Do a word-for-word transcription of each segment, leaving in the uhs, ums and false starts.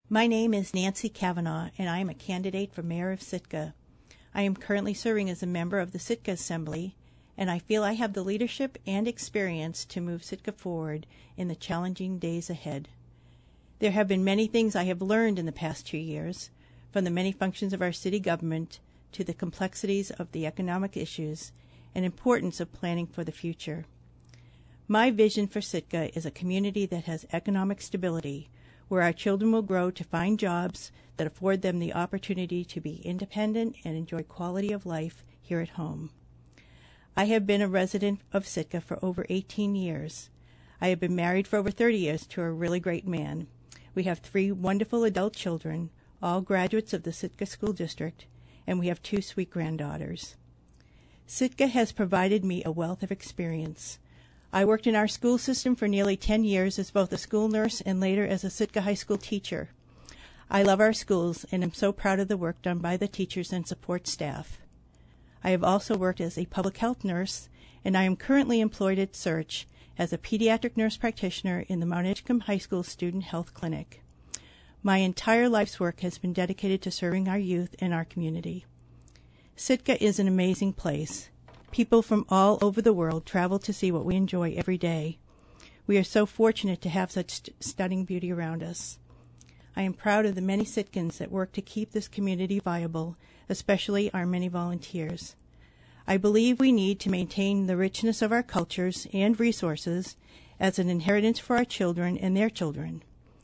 My name is Nancy Kavanaugh, and I am a candidate for mayor of Sitka. I am currently serving as a member of the Sitka Assembly, and I feel I have the leadership and experience to move Sitka forward in the challenging days ahead. There have been many things I have learned in the past two years, from the many functions of our city government to the complexities of the economic issues and importance of planning for the future. My vision for Sitka is a community that has economic stability, where our children will grow to find jobs that afford them the opportunity to be independent and enjoy quality of life here at home. I have been a resident of Sitka for over eighteen years. I have been married for over thirty years to a really great man. We have three wonderful adult children, all graduates of the Sitka School District, and we have two sweet granddaughters. Sitka has provided me a wealth of experience. I worked in our school system for nearly ten years as both a school nurse and later as a Sitka High School teacher. I love our schools and am so proud of the work done by the teachers and support staff. I have also worked as a public health nurse, and I am currently employed at Search as a pediatric nurse practitioner in the Mount Edgecombe High School Student Health Clinic. My entire life's work has been dedicated to serving our youth and our community. Sitka is an amazing place. People from all over the world travel to see what we enjoy every day. We are so fortunate to have such st- stunning beauty around us. I am proud of the many Sitkans that work to keep this community viable, especially our many volunteers. I believe we need to maintain the richness of our cultures and resources as an inheritance for our children and their children.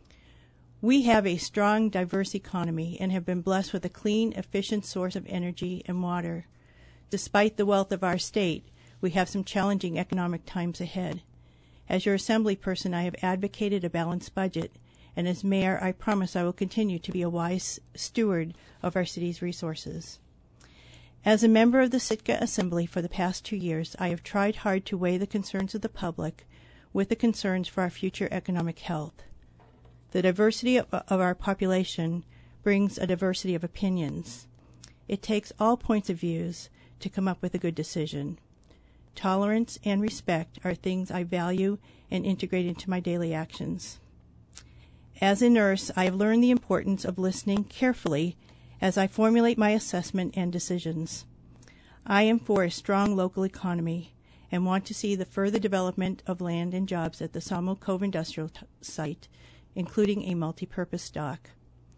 We have a strong, diverse economy and have been blessed with a clean, efficient source of energy and water. Despite the wealth of our state, we have some challenging economic times ahead. As your assembly person, I have advocated a balanced budget, and as mayor, I promise I will continue to be a wise steward of our city's resources. As a member of the Sitka Assembly for the past two years, I have tried hard to weigh the concerns of the public with the concerns for our future economic health. The diversity of, of our population brings a diversity of opinions. It takes all points of views to come up with a good decision. Tolerance and respect are things I value and integrate into my daily actions. As a nurse, I have learned the importance of listening carefully as I formulate my assessment and decisions. I am for a strong local economy and want to see the further development of land and jobs at the Sawmill Cove Industrial t- Site, including a multi-purpose dock.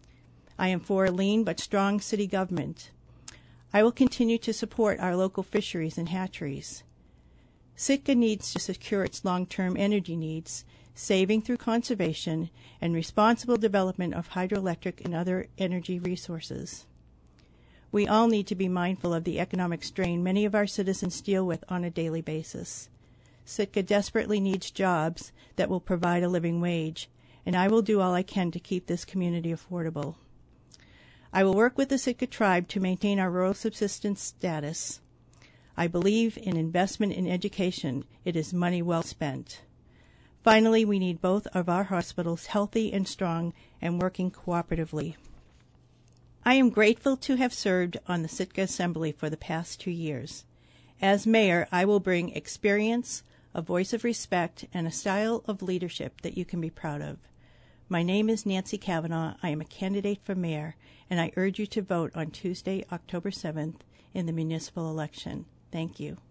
I am for a lean but strong city government. I will continue to support our local fisheries and hatcheries. Sitka needs to secure its long-term energy needs, saving through conservation and responsible development of hydroelectric and other energy resources. We all need to be mindful of the economic strain many of our citizens deal with on a daily basis. Sitka desperately needs jobs that will provide a living wage, and I will do all I can to keep this community affordable. I will work with the Sitka tribe to maintain our rural subsistence status. I believe in investment in education. It is money well spent. Finally, we need both of our hospitals healthy and strong and working cooperatively. I am grateful to have served on the Sitka Assembly for the past two years. As mayor, I will bring experience, a voice of respect, and a style of leadership that you can be proud of. My name is Nancy Kavanaugh. I am a candidate for mayor, and I urge you to vote on Tuesday, October seventh, in the municipal election. Thank you.